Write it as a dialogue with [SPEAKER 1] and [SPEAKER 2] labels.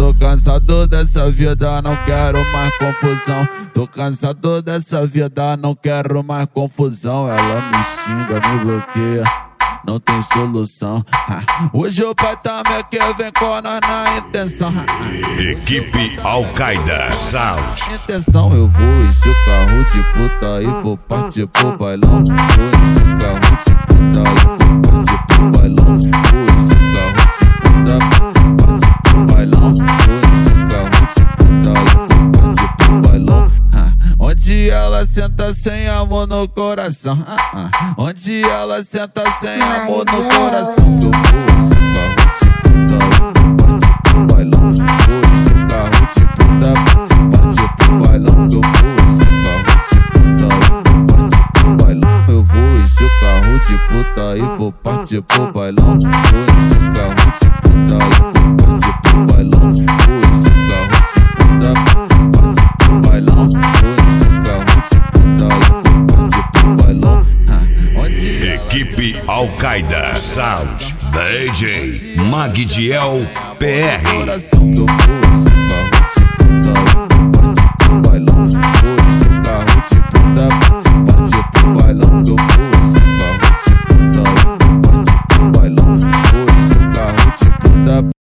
[SPEAKER 1] tô cansado dessa vida, não quero mais confusão. Tô cansado dessa vida, não quero mais confusão. Ela me xinga, me bloqueia, não tem solução. Hoje o pai também quer, vem com nós na intenção.
[SPEAKER 2] Equipe Al-Qaeda Sound.
[SPEAKER 1] Intenção, eu vou encher o carro de puta e vou partir pro bailão. Vou encher o carro de puta e vou partir pro bailão. Vou encher o carro de puta e partir pro bailão. Vou encher o carro de puta e vou partir pro bailão. Onde ela senta sem amor no coração. Onde ela senta sem amor no coração. Eu vou encher o carro de puta e vou partir pro bailão. Vou encher o carro de puta e vou partir pro bailão. Vou encher o carro de puta e vou partir pro bailão. Vou encher o carro de puta e vou partir pro bailão.
[SPEAKER 2] Equipe Al-Qaeda Sound. DJ Magdiel PR.